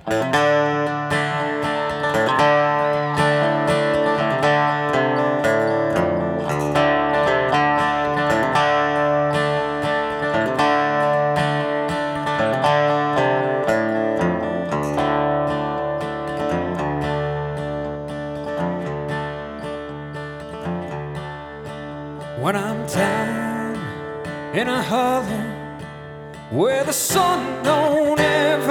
When I'm down in a hollow where the sun don't ever